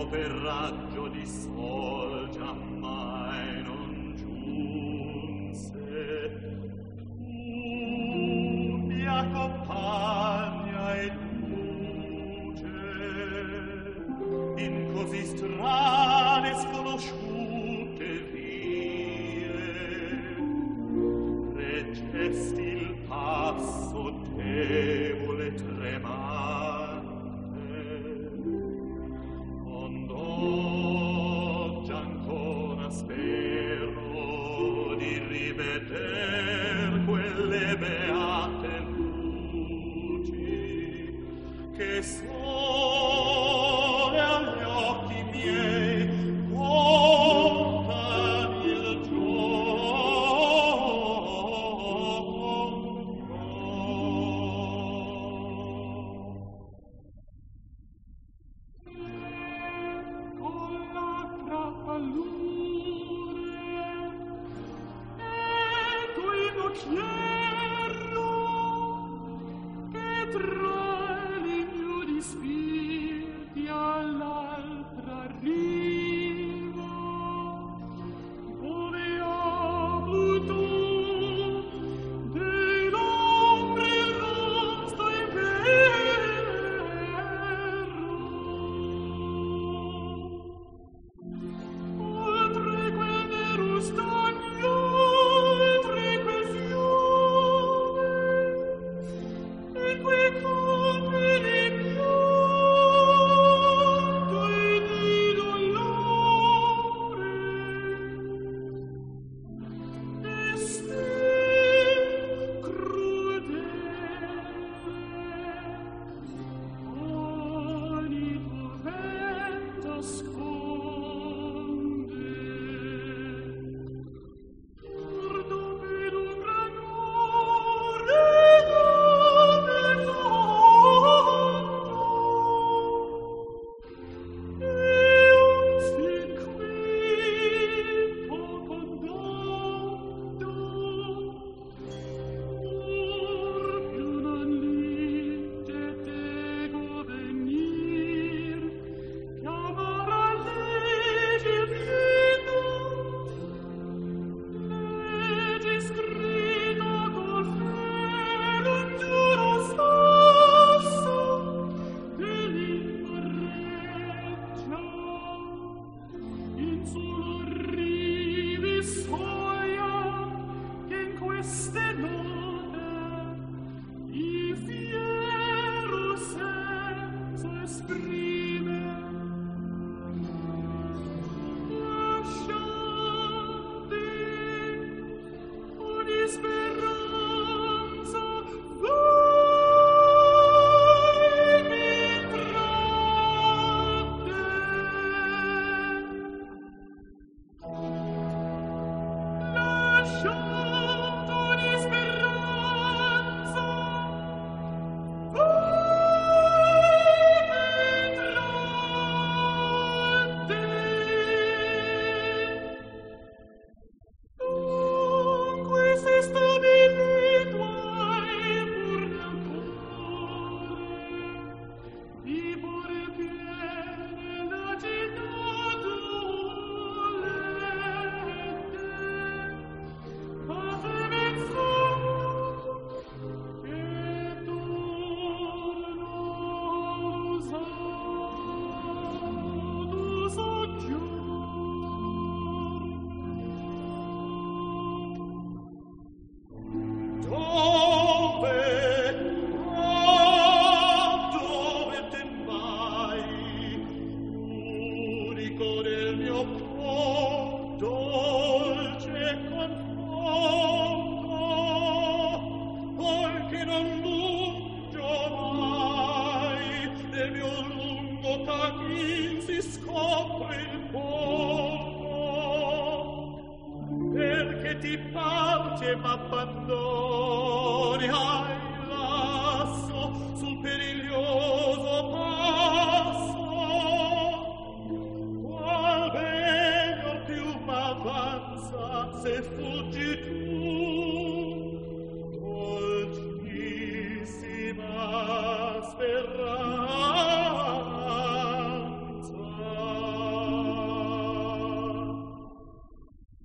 per raggio di sol giammai non giunse. Tu mi accompagna e luce in così strane sconosciute vie, reggesti il passo debole tremante, ond'oggi ancora spero di riveder quelle beate luci che sole agli occhi miei portan il Con l'altra pallure ecco il nocchiero che trae legno di spiriti all'altra riva, dove ha avuto dell'ombre il rosto inverno. Oltre quel nero stagno, oltre quel fiume, in quei campi di pianto e di dolore, destin crudele, ogni tormenta sconde. Torno per un gran cuore dove fondo, e un fin qui poco andando, or più non lite tego venir, chiamar a legge pieno, legge scritta col felo un duro sasso dell'imparreggia, in solo rivi soia che in queste note il fiero senso esprime. Lasciate ogni speranza, voi mi tratte. Lasciate ogni speranza, voi dunque se stabilito hai pur nel cuore di cuore piene la città dolente, ma se penso che torno all'usato soggiorno. Dove te vai, unico del mio cuor, dolce conforto, poiché non lungio mai del mio lungo tachin si scopre il porto, perché ti parte m'abbandoni